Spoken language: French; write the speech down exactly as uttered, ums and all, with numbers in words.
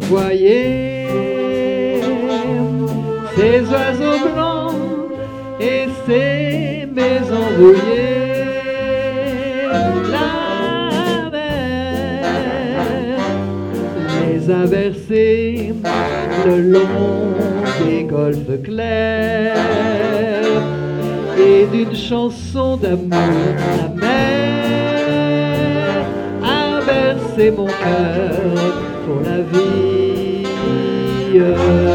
voyez ces oiseaux blancs et ces maisons rouillées. La mer les a bercés le long des golfes clairs, et d'une chanson d'amour la mer a bercé mon cœur pour la vie.